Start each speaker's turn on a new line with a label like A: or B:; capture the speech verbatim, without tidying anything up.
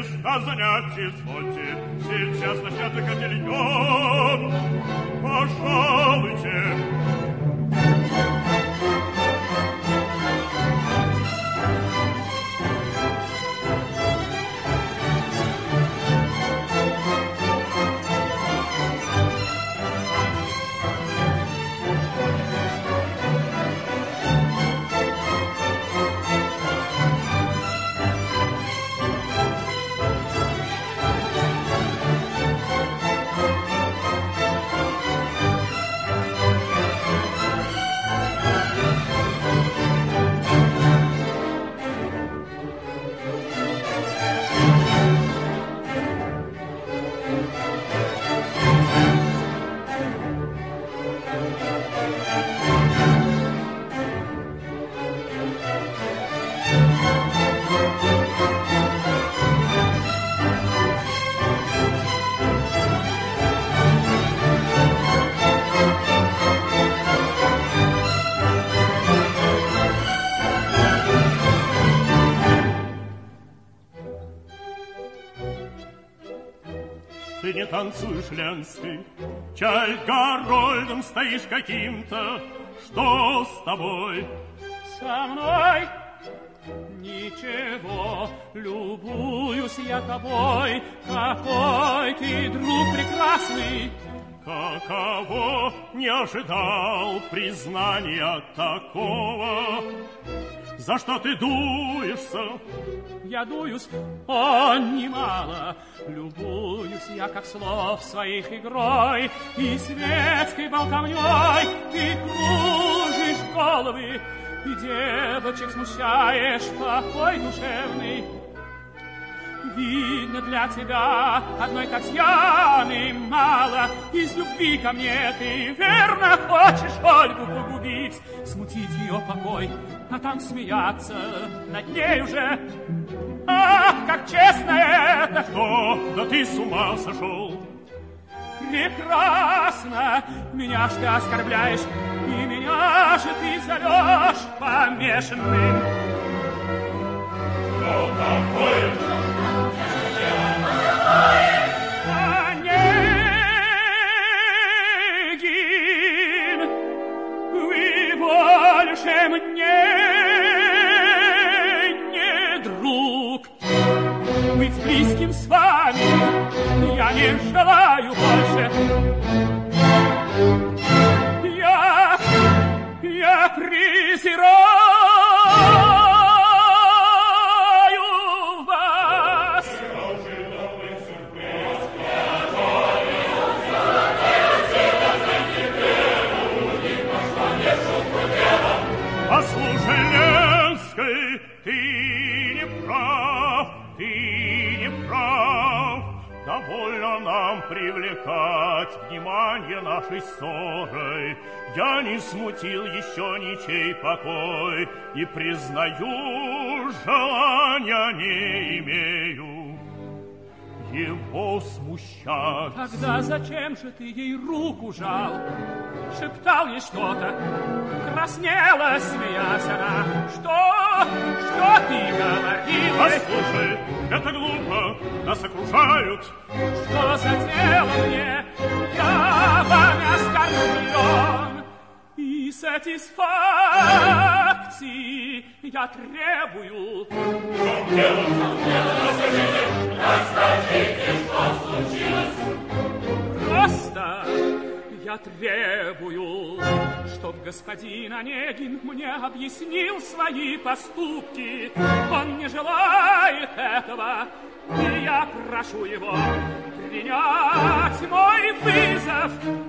A: места занять извольте. Сейчас начнется котельон. Пожалуйте. Ты не танцуешь, Ленский, чай Гарольдом стоишь каким-то. Что с тобой?
B: Со мной ничего, любуюсь я тобой. Какой ты, друг прекрасный!
A: Каково, не ожидал признания такого. За что ты дуешься?
B: Я дуюсь, о, немало. Любуюсь я, как слов своих игрой и светской болтовней. Ты кружишь головы и девочек смущаешь покой душевный. Видно, для тебя одной Татьяны мало. Из любви ко мне ты верно хочешь Ольгу погубить, смутить ее покой, а там смеяться над ней уже. Ах, как честно это!
A: Что? Да ты с ума сошел!
B: Прекрасно! Меня ж ты оскорбляешь, и меня же ты зовешь помешанным.
A: Что такое?
B: Онегин, вы больше мне не друг. Быть близким с вами я не желаю больше. Я, я презираю вас.
A: Послушай, Ленский, ты не прав, ты не прав. Довольно нам привлекать внимание нашей ссорой. Я не смутил еще ничей покой и, признаю, желания не имею его смущать.
B: Тогда зачем же ты ей руку жал? Шептал ей что-то, краснела, смеясь она. Что? Что ты говорил?
A: Послушай, это глупо, нас окружают.
B: Что за дело мне? Я вами оскорблен. И сатисфакции я требую.
A: В чем дело? В чем дело? Расскажите, расскажите, что случилось?
B: Просто я требую, чтоб господин Онегин мне объяснил свои поступки. Он не желает этого, и я прошу его принять мой вызов